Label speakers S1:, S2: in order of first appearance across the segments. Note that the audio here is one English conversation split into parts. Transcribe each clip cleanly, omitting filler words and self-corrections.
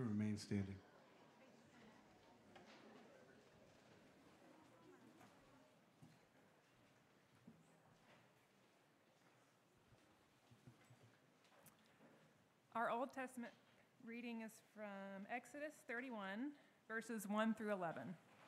S1: to remain standing.
S2: Our Old Testament reading is from Exodus 31, verses 1 through 11.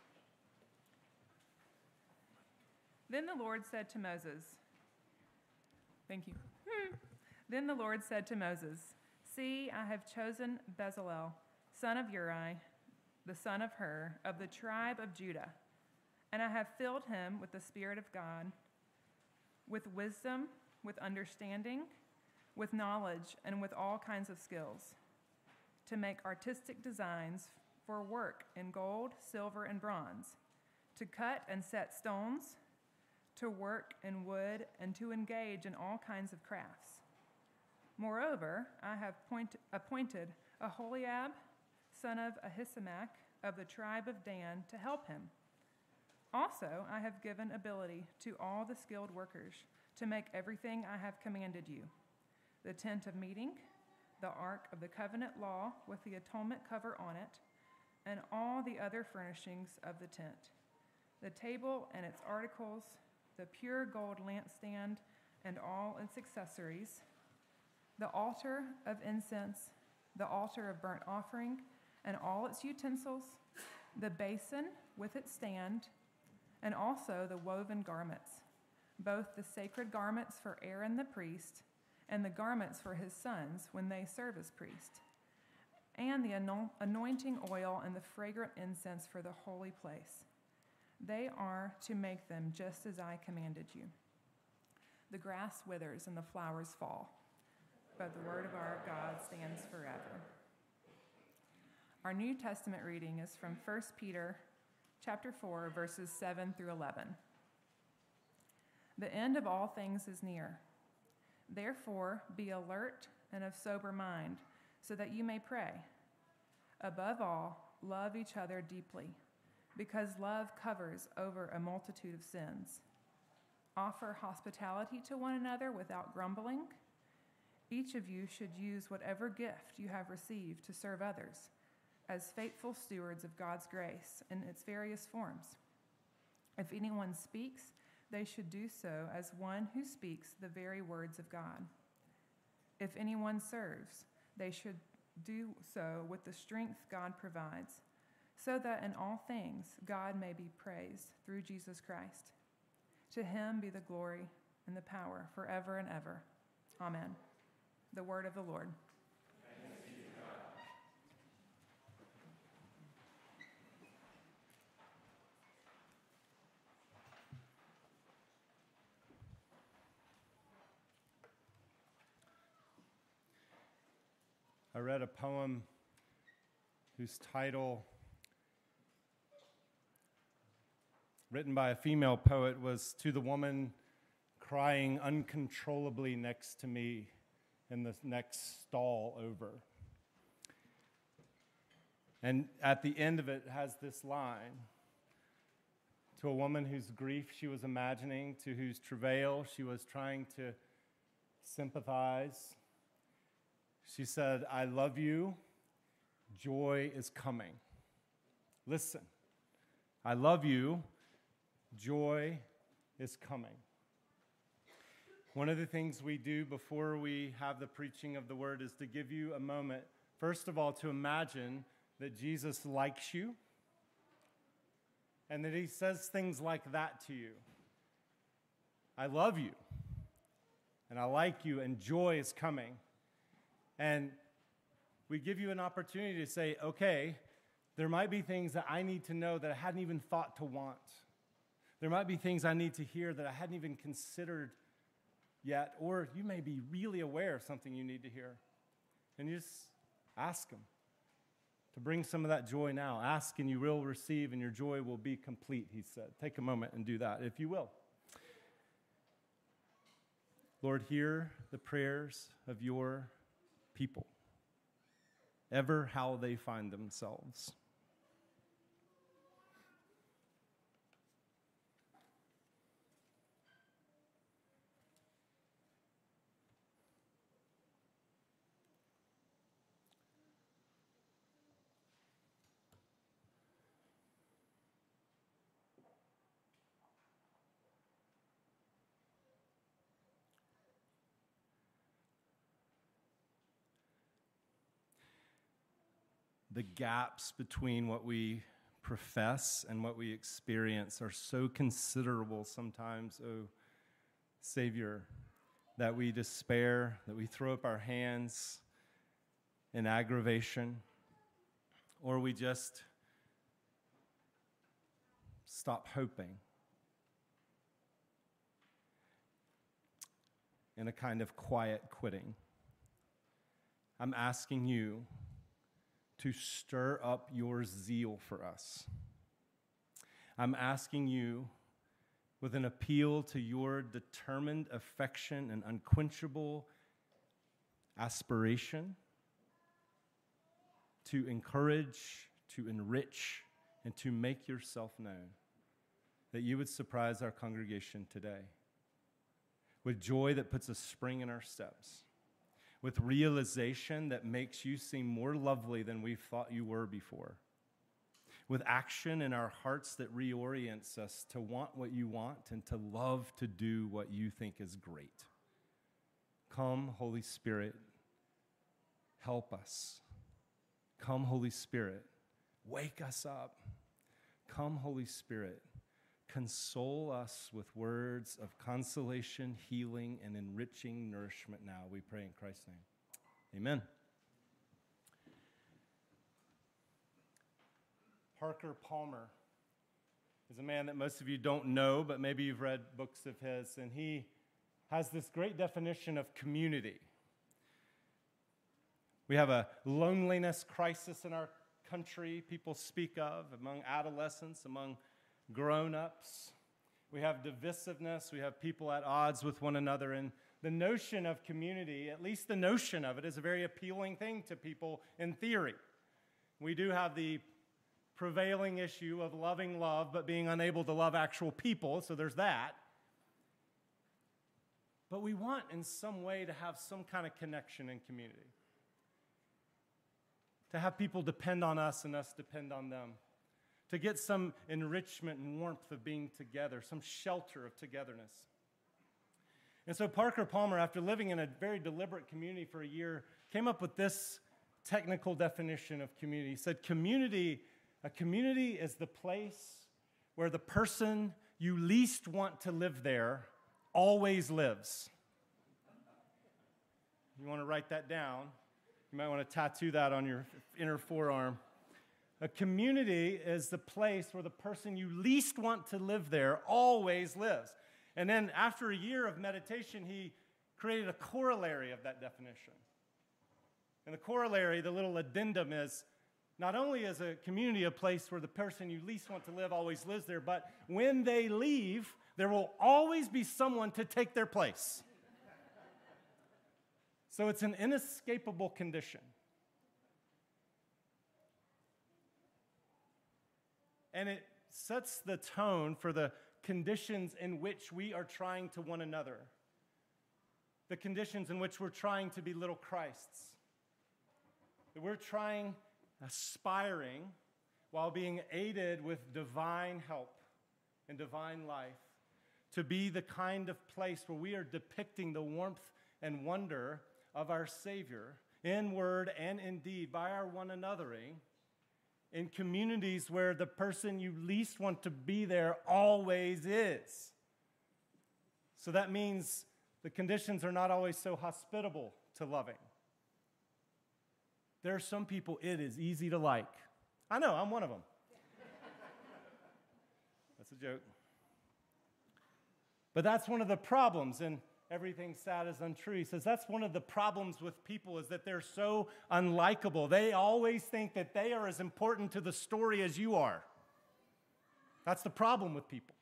S2: Then the Lord said to Moses, thank you. Then the Lord said to Moses, see, I have chosen Bezalel, son of Uri, the son of Hur, of the tribe of Judah, and I have filled him with the Spirit of God, with wisdom, with understanding, with knowledge, and with all kinds of skills, to make artistic designs for work in gold, silver, and bronze, to cut and set stones, to work in wood, and to engage in all kinds of crafts. Moreover, I have appointed Aholiab, son of Ahisamach, of the tribe of Dan, to help him. Also, I have given ability to all the skilled workers to make everything I have commanded you: the tent of meeting, the ark of the covenant law with the atonement cover on it, and all the other furnishings of the tent, the table and its articles, the pure gold lampstand and all its accessories, the altar of incense, the altar of burnt offering and all its utensils, the basin with its stand, and also the woven garments, both the sacred garments for Aaron the priest and the garments for his sons when they serve as priest, and the anointing oil and the fragrant incense for the holy place. They are to make them just as I commanded you. The grass withers and the flowers fall, but the word of our God stands forever. Our New Testament reading is from 1 Peter chapter 4, verses 7 through 11. The end of all things is near. Therefore, be alert and of sober mind, so that you may pray. Above all, love each other deeply, because love covers over a multitude of sins. Offer hospitality to one another without grumbling. Each of you should use whatever gift you have received to serve others, as faithful stewards of God's grace in its various forms. If anyone speaks, they should do so as one who speaks the very words of God. If anyone serves, they should do so with the strength God provides, so that in all things God may be praised through Jesus Christ. To him be the glory and the power forever and ever. Amen. The word of the Lord.
S3: Thanks be to God. I read a poem whose title, written by a female poet, was "To the Woman Crying Uncontrollably Next to Me in the Next Stall Over." And at the end of it has this line: to a woman whose grief she was imagining, to whose travail she was trying to sympathize, she said, "I love you. Joy is coming. Listen, I love you. Joy is coming." One of the things we do before we have the preaching of the word is to give you a moment, first of all, to imagine that Jesus likes you and that he says things like that to you. I love you, and I like you, and joy is coming. And we give you an opportunity to say, okay, there might be things that I need to know that I hadn't even thought to want. There might be things I need to hear that I hadn't even considered yet, or you may be really aware of something you need to hear. And you just ask him to bring some of that joy now. Ask and you will receive, and your joy will be complete, he said. Take a moment and do that, if you will. Lord, hear the prayers of your people, ever how they find themselves. the gaps between what we profess and what we experience are so considerable sometimes, oh Savior, that we despair, that we throw up our hands in aggravation, or we just stop hoping in a kind of quiet quitting. I'm asking you to stir up your zeal for us. I'm asking you with an appeal to your determined affection and unquenchable aspiration to encourage, to enrich, and to make yourself known, that you would surprise our congregation today with joy that puts a spring in our steps, with realization that makes you seem more lovely than we thought you were before, with action in our hearts that reorients us to want what you want and to love to do what you think is great. Come, Holy Spirit, help us. Come, Holy Spirit, wake us up. Come, Holy Spirit, console us with words of consolation, healing, and enriching nourishment now. We pray in Christ's name. Amen. Parker Palmer is a man that most of you don't know, but maybe you've read books of his, and he has this great definition of community. We have a loneliness crisis in our country people speak of among adolescents, among grown-ups. We have divisiveness. We have people at odds with one another. And the notion of community, at least the notion of it, is a very appealing thing to people in theory. We do have the prevailing issue of loving love, but being unable to love actual people, so there's that. But we want in some way to have some kind of connection in community, to have people depend on us and us depend on them, to get some enrichment and warmth of being together, some shelter of togetherness. And so Parker Palmer, after living in a very deliberate community for a year, came up with this technical definition of community. He said, a community is the place where the person you least want to live there always lives. You want to write that down? You might want to tattoo that on your inner forearm. A community is the place where the person you least want to live there always lives. And then after a year of meditation, he created a corollary of that definition. And the corollary, the little addendum is, not only is a community a place where the person you least want to live always lives there, but when they leave, there will always be someone to take their place. So it's an inescapable condition. And it sets the tone for the conditions in which we are trying to one another, the conditions in which we're trying to be little Christs, that we're aspiring while being aided with divine help and divine life to be the kind of place where we are depicting the warmth and wonder of our Savior in word and in deed by our one anothering in communities where the person you least want to be there always is. So that means the conditions are not always so hospitable to loving. There are some people it is easy to like. I know, I'm one of them. That's a joke. But that's one of the problems, and everything sad is untrue. He says that's one of the problems with people is that they're so unlikable. They always think that they are as important to the story as you are. That's the problem with people.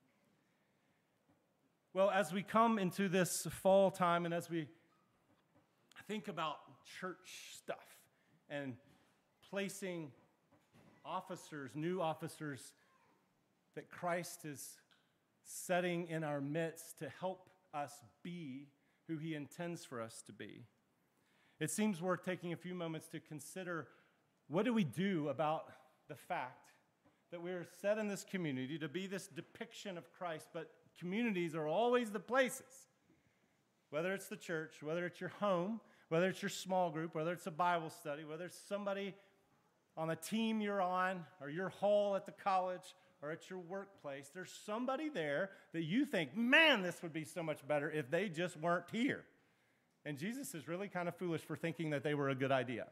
S3: Well, as we come into this fall time and as we think about church stuff and placing new officers that Christ is setting in our midst to help us be who he intends for us to be, it seems worth taking a few moments to consider what do we do about the fact that we're set in this community to be this depiction of Christ, but communities are always the places, whether it's the church, whether it's your home, whether it's your small group, whether it's a Bible study, whether it's somebody on the team you're on, or your hall at the college, or at your workplace, there's somebody there that you think, man, this would be so much better if they just weren't here. And Jesus is really kind of foolish for thinking that they were a good idea.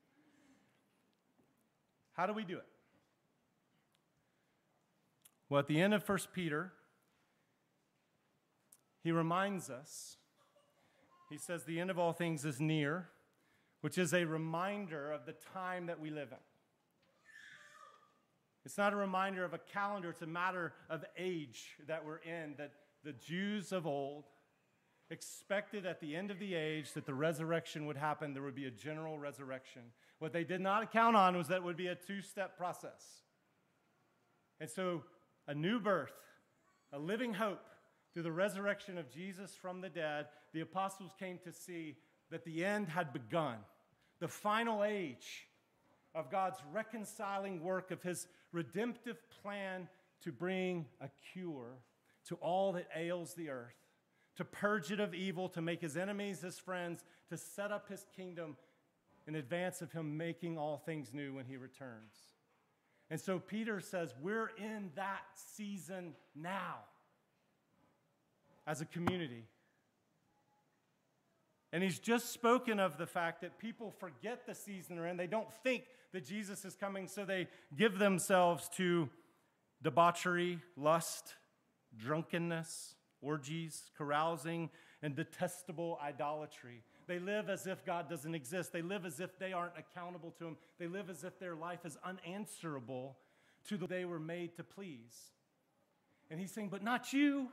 S3: How do we do it? Well, at the end of 1 Peter, he reminds us, he says, the end of all things is near, which is a reminder of the time that we live in. It's not a reminder of a calendar, it's a matter of age that we're in, that the Jews of old expected at the end of the age that the resurrection would happen. There would be a general resurrection. What they did not count on was that it would be a two-step process. And so a new birth, a living hope through the resurrection of Jesus from the dead, the apostles came to see that the end had begun. The final age of God's reconciling work, of his redemptive plan to bring a cure to all that ails the earth, to purge it of evil, to make his enemies his friends, to set up his kingdom in advance of him making all things new when he returns. And so Peter says, we're in that season now as a community. And he's just spoken of the fact that people forget the season they're in. They don't think that Jesus is coming, so they give themselves to debauchery, lust, drunkenness, orgies, carousing, and detestable idolatry. They live as if God doesn't exist. They live as if they aren't accountable to him. They live as if their life is unanswerable to the they were made to please. And he's saying, but not you.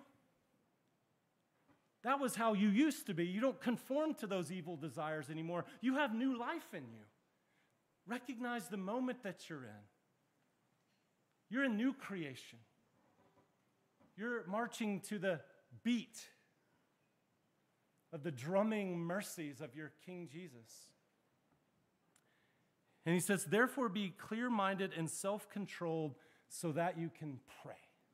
S3: That was how you used to be. You don't conform to those evil desires anymore. You have new life in you. Recognize the moment that you're in. You're a new creation. You're marching to the beat of the drumming mercies of your King Jesus. And he says, therefore be clear-minded and self-controlled so that you can pray.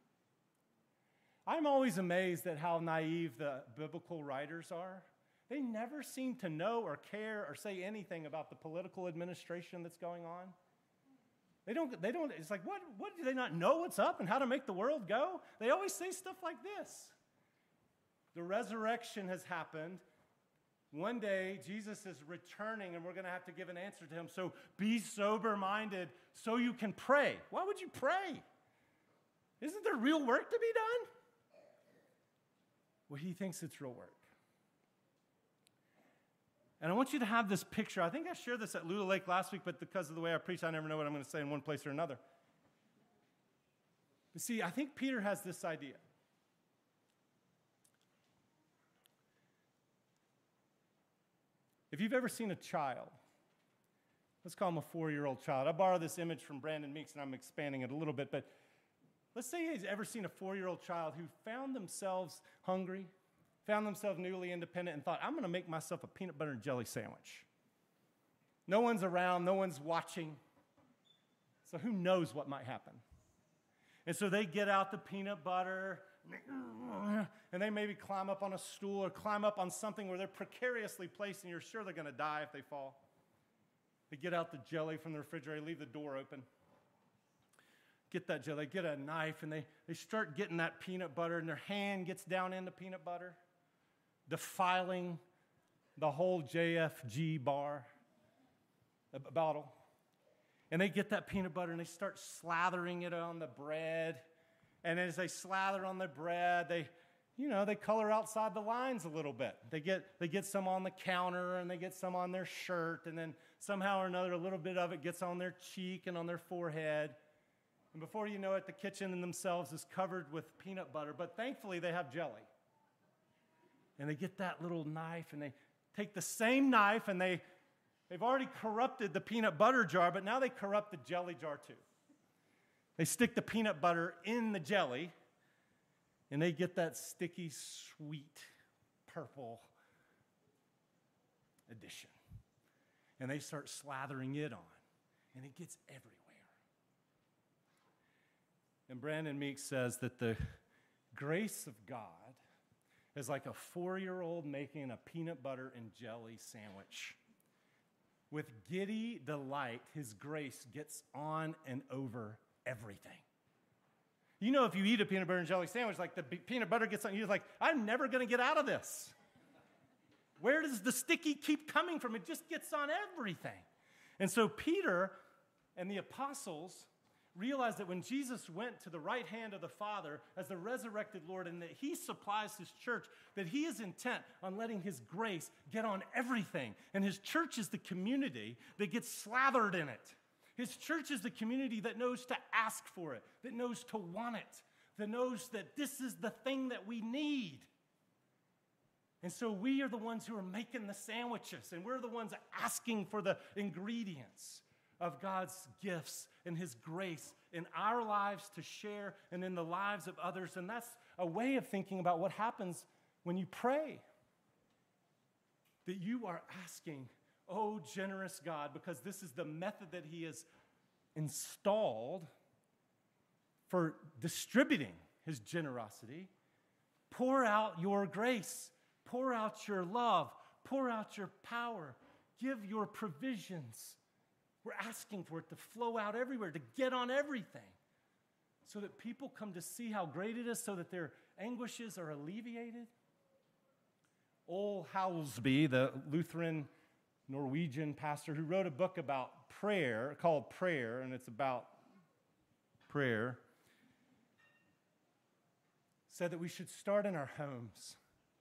S3: I'm always amazed at how naive the biblical writers are. They never seem to know or care or say anything about the political administration that's going on. They don't, it's like, what do they not know what's up and how to make the world go? They always say stuff like this. The resurrection has happened. One day, Jesus is returning, and we're going to have to give an answer to him. So be sober-minded so you can pray. Why would you pray? Isn't there real work to be done? Well, he thinks it's real work. And I want you to have this picture. I think I shared this at Lula Lake last week, but because of the way I preach, I never know what I'm going to say in one place or another. But see, I think Peter has this idea. If you've ever seen a child, let's call him a 4-year-old child. I borrowed this image from Brandon Meeks, and I'm expanding it a little bit, but let's say he's ever seen a 4-year-old child who found themselves hungry, found themselves newly independent, and thought, I'm going to make myself a peanut butter and jelly sandwich. No one's around, no one's watching, so who knows what might happen? And so they get out the peanut butter, and they maybe climb up on a stool or climb up on something where they're precariously placed, and you're sure they're going to die if they fall. They get out the jelly from the refrigerator, leave the door open. Get that jelly, get a knife, and they start getting that peanut butter, and their hand gets down in the peanut butter, defiling the whole JFG bottle. And they get that peanut butter, and they start slathering it on the bread. And as they slather on the bread, they color outside the lines a little bit. They get some on the counter, and they get some on their shirt, and then somehow or another, a little bit of it gets on their cheek and on their forehead. And before you know it, the kitchen in themselves is covered with peanut butter, but thankfully they have jelly. And they get that little knife, and they take the same knife, and they've already corrupted the peanut butter jar, but now they corrupt the jelly jar too. They stick the peanut butter in the jelly, and they get that sticky, sweet, purple addition. And they start slathering it on, and it gets everywhere. And Brandon Meeks says that the grace of God is like a 4-year-old making a peanut butter and jelly sandwich with giddy delight, his grace gets on and over everything. You know, if you eat a peanut butter and jelly sandwich, like the peanut butter gets on, you're like, I'm never going to get out of this. Where does the sticky keep coming from? It just gets on everything. And so Peter and the apostles realized that when Jesus went to the right hand of the Father as the resurrected Lord and that he supplies his church, that he is intent on letting his grace get on everything. And his church is the community that gets slathered in it. His church is the community that knows to ask for it, that knows to want it, that knows that this is the thing that we need. And so we are the ones who are making the sandwiches, and we're the ones asking for the ingredients of God's gifts and his grace in our lives to share and in the lives of others. And that's a way of thinking about what happens when you pray. That you are asking, oh, generous God, because this is the method that he has installed for distributing his generosity. Pour out your grace. Pour out your love. Pour out your power. Give your provisions. We're asking for it to flow out everywhere, to get on everything, so that people come to see how great it is, so that their anguishes are alleviated. Ole Howlsby, the Lutheran Norwegian pastor who wrote a book about prayer, called Prayer, and it's about prayer, said that we should start in our homes.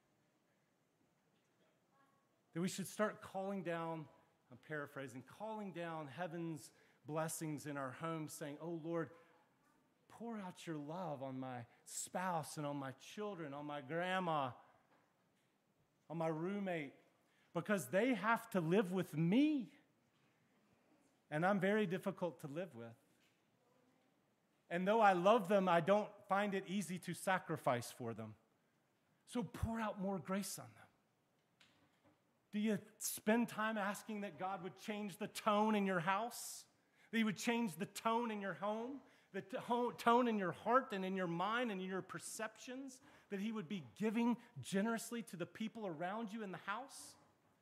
S3: That we should start calling down, I'm paraphrasing, calling down heaven's blessings in our homes, saying, oh Lord, pour out your love on my spouse and on my children, on my grandma, on my roommate, because they have to live with me, and I'm very difficult to live with. And though I love them, I don't find it easy to sacrifice for them. So pour out more grace on them. Do you spend time asking that God would change the tone in your house? That he would change the tone in your home? The tone in your heart and in your mind and in your perceptions? That he would be giving generously to the people around you in the house?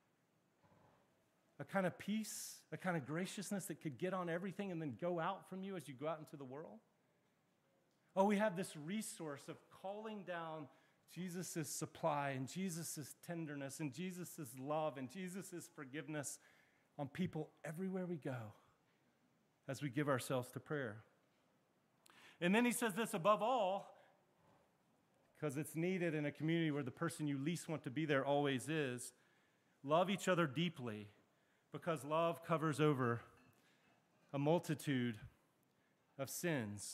S3: A kind of peace, a kind of graciousness that could get on everything and then go out from you as you go out into the world? Oh, we have this resource of calling down Jesus' supply and Jesus' tenderness and Jesus' love and Jesus' forgiveness on people everywhere we go as we give ourselves to prayer. And then he says this, above all, because it's needed in a community where the person you least want to be there always is, love each other deeply, because love covers over a multitude of sins.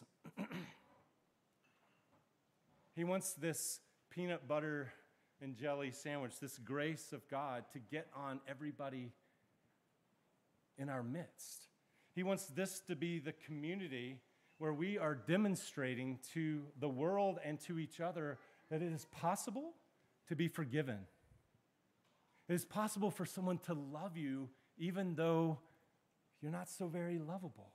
S3: He wants this peanut butter and jelly sandwich, this grace of God, to get on everybody in our midst. He wants this to be the community where we are demonstrating to the world and to each other that it is possible to be forgiven. It is possible for someone to love you even though you're not so very lovable.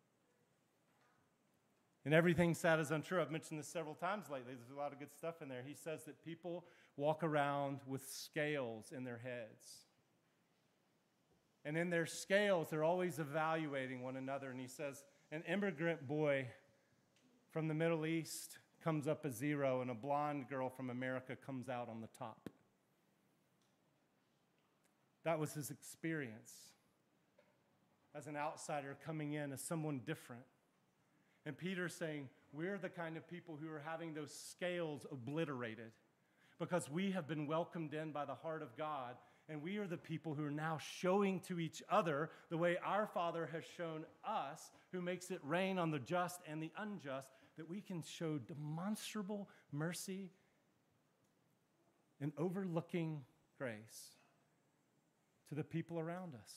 S3: And everything sad is untrue. I've mentioned this several times lately. There's a lot of good stuff in there. He says that people walk around with scales in their heads. And in their scales, they're always evaluating one another. And he says, an immigrant boy from the Middle East comes up a 0, and a blonde girl from America comes out on the top. That was his experience as an outsider coming in as someone different. And Peter's saying, we're the kind of people who are having those scales obliterated because we have been welcomed in by the heart of God, and we are the people who are now showing to each other the way our Father has shown us, who makes it rain on the just and the unjust, that we can show demonstrable mercy and overlooking grace to the people around us.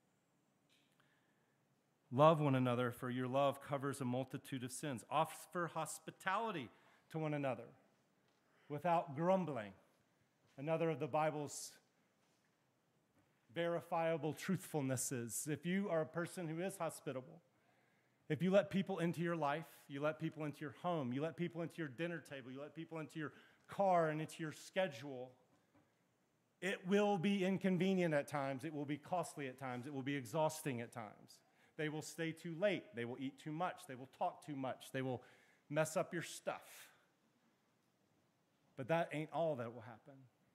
S3: Love one another, for your love covers a multitude of sins. Offer hospitality to one another without grumbling. Another of the Bible's verifiable truthfulnesses. If you are a person who is hospitable, if you let people into your life, you let people into your home, you let people into your dinner table, you let people into your car and into your schedule, It will be inconvenient at times. It will be costly at times. It will be exhausting at times. They will stay too late. They will eat too much. They will talk too much. They will mess up your stuff. But that ain't all that will happen.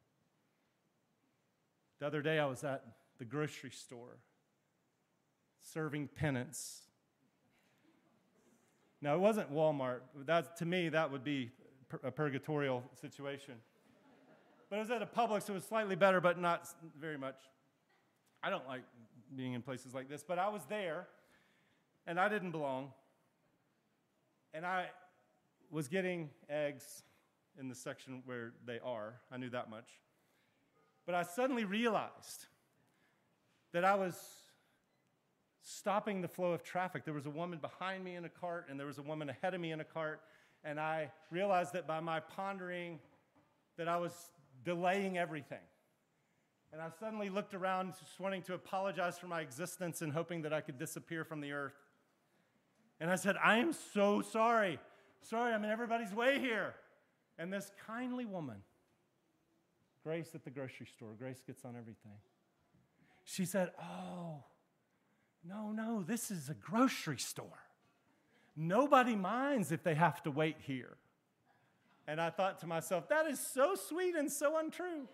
S3: The other day I was at the grocery store serving penance. Now, it wasn't Walmart. To me, that would be a purgatorial situation. But it was at a Publix, so it was slightly better, but not very much. I don't like being in places like this, but I was there, and I didn't belong. And I was getting eggs in the section where they are. I knew that much. But I suddenly realized that I was stopping the flow of traffic. There was a woman behind me in a cart, and there was a woman ahead of me in a cart, and I realized that by my pondering that I was delaying everything. And I suddenly looked around just wanting to apologize for my existence and hoping that I could disappear from the earth. And I said, I am so sorry. Sorry, I'm in everybody's way here. And this kindly woman, Grace at the grocery store, Grace gets on everything. She said, oh, no, this is a grocery store. Nobody minds if they have to wait here. And I thought to myself, that is so sweet and so untrue.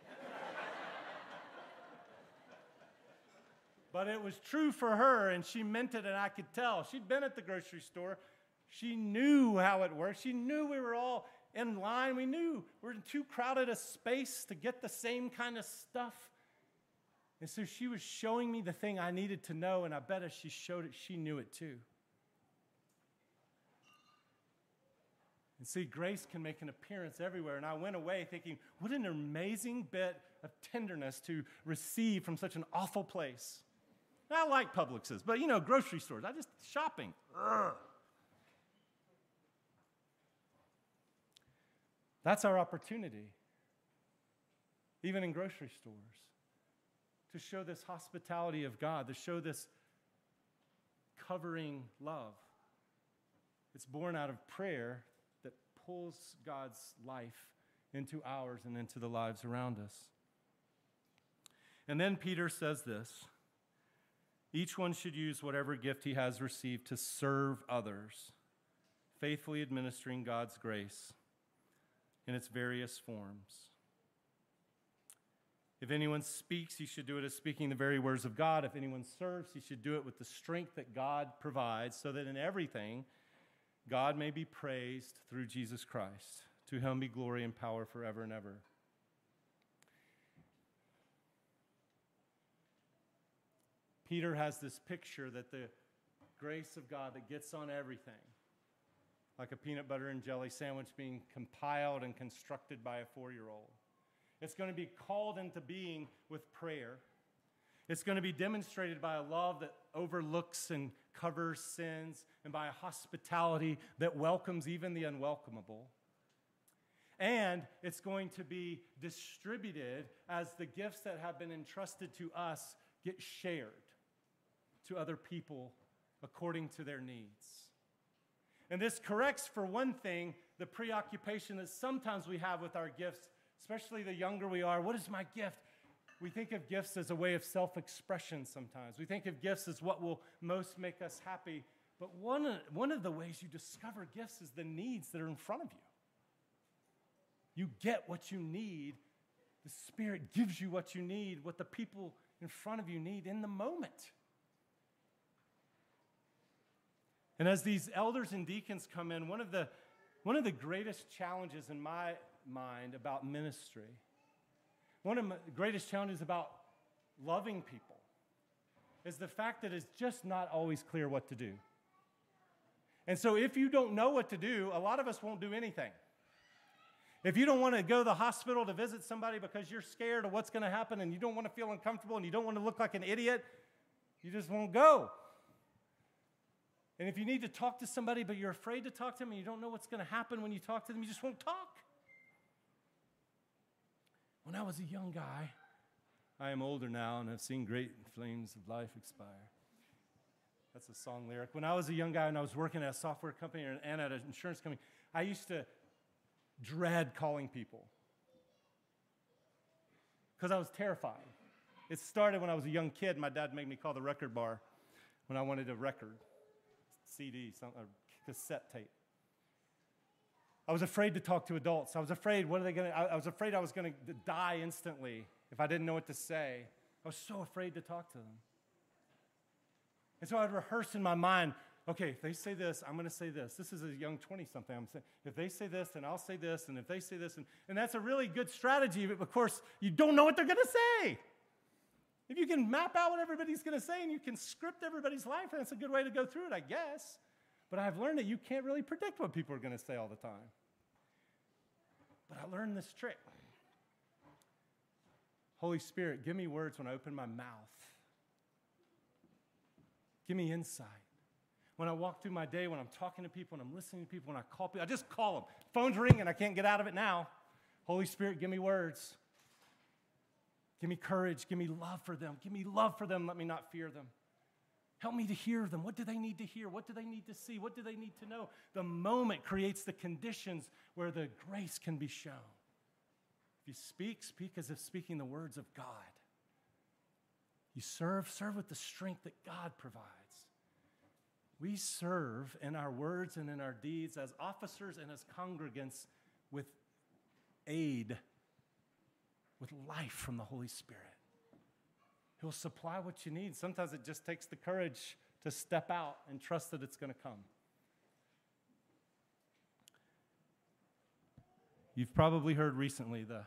S3: But it was true for her, and she meant it, and I could tell. She'd been at the grocery store. She knew how it worked. She knew we were all in line. We knew we were in too crowded a space to get the same kind of stuff. And so she was showing me the thing I needed to know, and I bet as she showed it, she knew it too. And see, grace can make an appearance everywhere. And I went away thinking, what an amazing bit of tenderness to receive from such an awful place. And I like Publixes, but grocery stores, shopping. Ugh. That's our opportunity, even in grocery stores, to show this hospitality of God, to show this covering love. It's born out of prayer that pulls God's life into ours and into the lives around us. And then Peter says this, each one should use whatever gift he has received to serve others, faithfully administering God's grace in its various forms. If anyone speaks, he should do it as speaking the very words of God. If anyone serves, he should do it with the strength that God provides, so that in everything God may be praised through Jesus Christ. To him be glory and power forever and ever. Peter has this picture that the grace of God that gets on everything, like a peanut butter and jelly sandwich being compiled and constructed by a 4-year-old. It's going to be called into being with prayer. It's going to be demonstrated by a love that overlooks and covers sins, and by a hospitality that welcomes even the unwelcomable. And it's going to be distributed as the gifts that have been entrusted to us get shared to other people according to their needs. And this corrects, for one thing, the preoccupation that sometimes we have with our gifts, especially the younger we are. What is my gift? We think of gifts as a way of self-expression sometimes. We think of gifts as what will most make us happy. But one of the ways you discover gifts is the needs that are in front of you. You get what you need. The Spirit gives you what you need, what the people in front of you need in the moment. And as these elders and deacons come in, one of the greatest challenges in my mind about ministry, one of the greatest challenges about loving people, is the fact that it's just not always clear what to do. And so if you don't know what to do, a lot of us won't do anything. If you don't want to go to the hospital to visit somebody because you're scared of what's going to happen and you don't want to feel uncomfortable and you don't want to look like an idiot, you just won't go. And if you need to talk to somebody but you're afraid to talk to them and you don't know what's going to happen when you talk to them, you just won't talk. When I was a young guy, I am older now and have seen great flames of life expire. That's a song lyric. When I was a young guy and I was working at a software company and at an insurance company, I used to dread calling people. because I was terrified. It started when I was a young kid. My dad made me call the record bar when I wanted a record, CD, or cassette tape. I was afraid to talk to adults. I was afraid, I was afraid I was going to die instantly if I didn't know what to say. I was so afraid to talk to them. And so I'd rehearse in my mind, okay, if they say this, I'm going to say this. This is a young 20-something. I'm saying, if they say this, then I'll say this. And if they say this, and that's a really good strategy. But of course, you don't know what they're going to say. If you can map out what everybody's going to say and you can script everybody's life, that's a good way to go through it, I guess. But I've learned that you can't really predict what people are going to say all the time. But I learned this trick. Holy Spirit, give me words when I open my mouth. Give me insight. When I walk through my day, when I'm talking to people, when I'm listening to people, when I call people, I just call them. Phone's ringing, I can't get out of it now. Holy Spirit, give me words. Give me courage. Give me love for them. Give me love for them. Let me not fear them. Help me to hear them. What do they need to hear? What do they need to see? What do they need to know? The moment creates the conditions where the grace can be shown. If you speak, speak as if speaking the words of God. You serve with the strength that God provides. We serve in our words and in our deeds as officers and as congregants with aid, with life from the Holy Spirit. He'll supply what you need. Sometimes it just takes the courage to step out and trust that it's going to come. You've probably heard recently the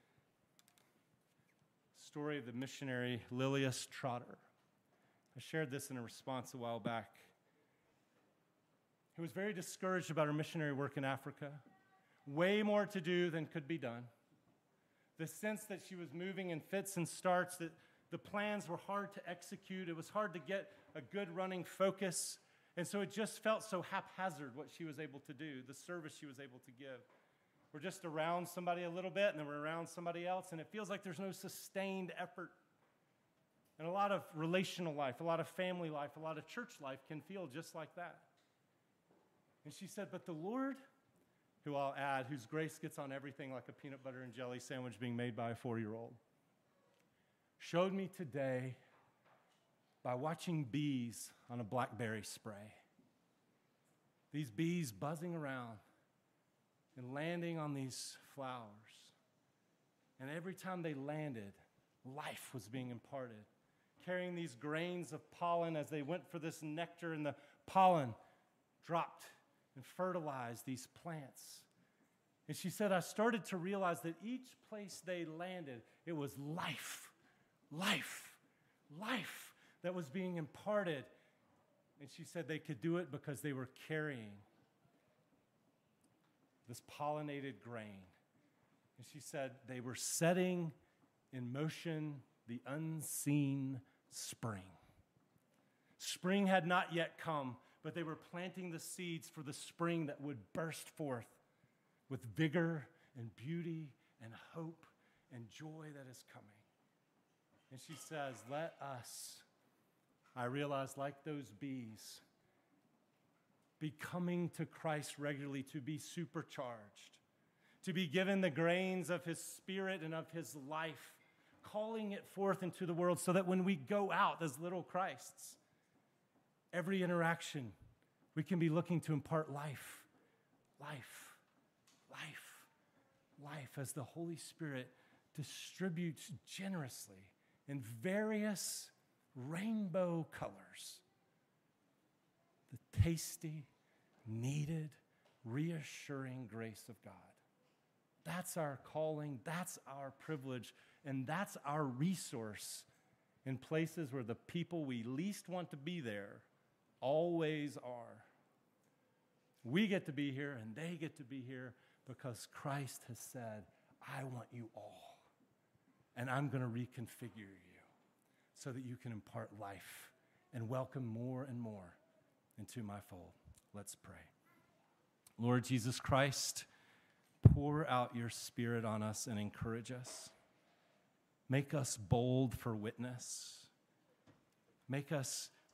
S3: story of the missionary Lilias Trotter. I shared this in a response a while back. He was very discouraged about her missionary work in Africa. Way more to do than could be done. The sense that she was moving in fits and starts, that the plans were hard to execute. It was hard to get a good running focus. And so it just felt so haphazard what she was able to do, the service she was able to give. We're just around somebody a little bit, and then we're around somebody else, and it feels like there's no sustained effort. And a lot of relational life, a lot of family life, a lot of church life can feel just like that. And she said, but the Lord, who I'll add, whose grace gets on everything like a peanut butter and jelly sandwich being made by a 4-year-old, showed me today by watching bees on a blackberry spray. These bees buzzing around and landing on these flowers. And every time they landed, life was being imparted, carrying these grains of pollen as they went for this nectar, and the pollen dropped and fertilized these plants. And she said, I started to realize that each place they landed, it was life that was being imparted. And she said they could do it because they were carrying this pollinated grain. And she said they were setting in motion the unseen spring. Spring had not yet come, but they were planting the seeds for the spring that would burst forth with vigor and beauty and hope and joy that is coming. And she says, let us, I realize, like those bees, be coming to Christ regularly, to be supercharged, to be given the grains of his Spirit and of his life, calling it forth into the world so that when we go out as little Christs, every interaction, we can be looking to impart life as the Holy Spirit distributes generously in various rainbow colors the tasty, needed, reassuring grace of God. That's our calling, that's our privilege, and that's our resource in places where the people we least want to be there always are. We get to be here and they get to be here because Christ has said, I want you all, and I'm going to reconfigure you so that you can impart life and welcome more and more into my fold. Let's pray. Lord Jesus Christ, pour out your Spirit on us and encourage us. Make us bold for witness. Make us